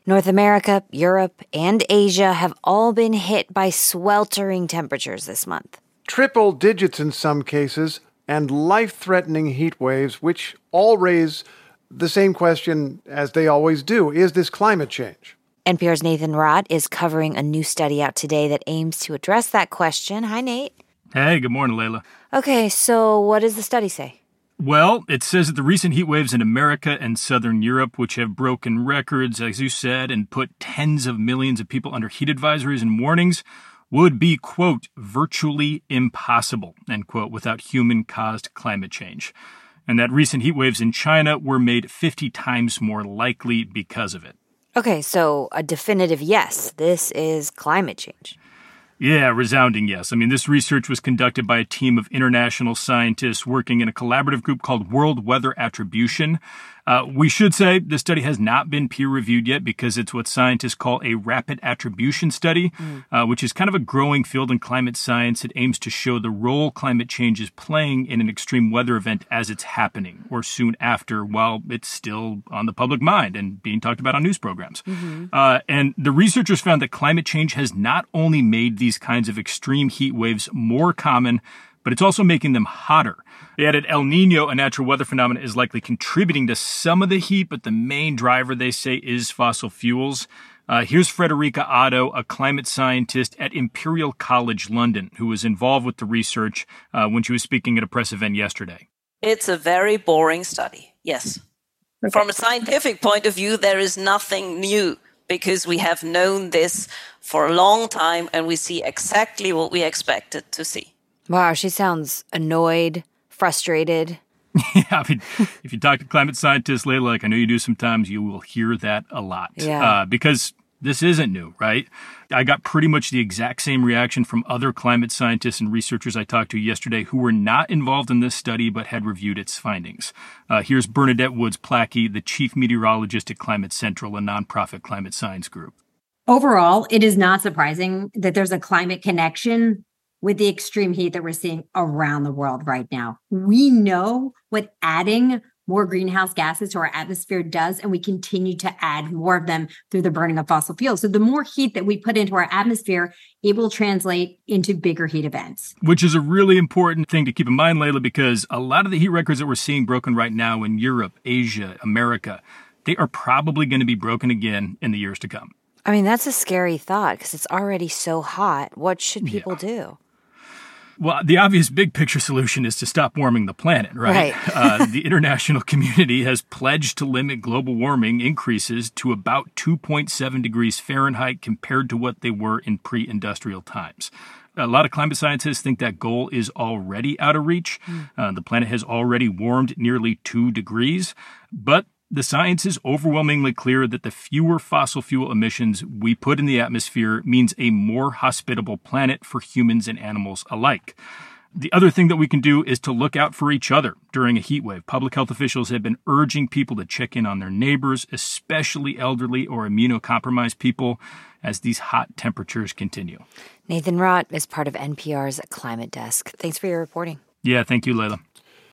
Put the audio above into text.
North America, Europe, and Asia have all been hit by sweltering temperatures this month. Triple digits in some cases, and life-threatening heat waves, which all raise the same question as they always do. Is this climate change? NPR's Nathan Rott is covering a new study out today that aims to address that question. Hi, Nate. Hey, good morning, Layla. Okay, so what does the study say? Well, it says that the recent heat waves in America and southern Europe, which have broken records, as you said, and put tens of millions of people under heat advisories and warnings, would be, quote, virtually impossible, end quote, without human-caused climate change. And that recent heat waves in China were made 50 times more likely because of it. Okay, so a definitive yes, this is climate change. Yeah, resounding yes. I mean, this research was conducted by a team of international scientists working in a collaborative group called World Weather Attribution. We should say this study has not been peer-reviewed yet because it's what scientists call a rapid attribution study, which is kind of a growing field in climate science. It aims to show the role climate change is playing in an extreme weather event as it's happening or soon after while it's still on the public mind and being talked about on news programs. And the researchers found that climate change has not only made these kinds of extreme heat waves more common, but it's also making them hotter. They added El Nino, a natural weather phenomenon, is likely contributing to some of the heat, but the main driver, they say, is fossil fuels. Here's Frederica Otto, a climate scientist at Imperial College London, who was involved with the research when she was speaking at a press event yesterday. It's a very boring study, yes. Okay. From a scientific point of view, there is nothing new because we have known this for a long time and we see exactly what we expected to see. Wow, she sounds annoyed, frustrated. Yeah, I mean, if you talk to climate scientists, Layla, like I know you do sometimes, you will hear that a lot. Yeah. Because this isn't new, right? I got pretty much the exact same reaction from other climate scientists and researchers I talked to yesterday who were not involved in this study but had reviewed its findings. Here's Bernadette Woods-Plackey, the chief meteorologist at Climate Central, a nonprofit climate science group. Overall, it is not surprising that there's a climate connection with the extreme heat that we're seeing around the world right now. We know what adding more greenhouse gases to our atmosphere does, and we continue to add more of them through the burning of fossil fuels. So the more heat that we put into our atmosphere, it will translate into bigger heat events. Which is a really important thing to keep in mind, Layla, because a lot of the heat records that we're seeing broken right now in Europe, Asia, America, they are probably going to be broken again in the years to come. I mean, that's a scary thought because it's already so hot. What should people do? Well, the obvious big picture solution is to stop warming the planet, right? The international community has pledged to limit global warming increases to about 2.7 degrees Fahrenheit compared to what they were in pre-industrial times. A lot of climate scientists think that goal is already out of reach. The planet has already warmed nearly 2 degrees, but the science is overwhelmingly clear that the fewer fossil fuel emissions we put in the atmosphere means a more hospitable planet for humans and animals alike. The other thing that we can do is to look out for each other during a heat wave. Public health officials have been urging people to check in on their neighbors, especially elderly or immunocompromised people, as these hot temperatures continue. Nathan Rott is part of NPR's Climate Desk. Thanks for your reporting. Yeah, thank you, Layla.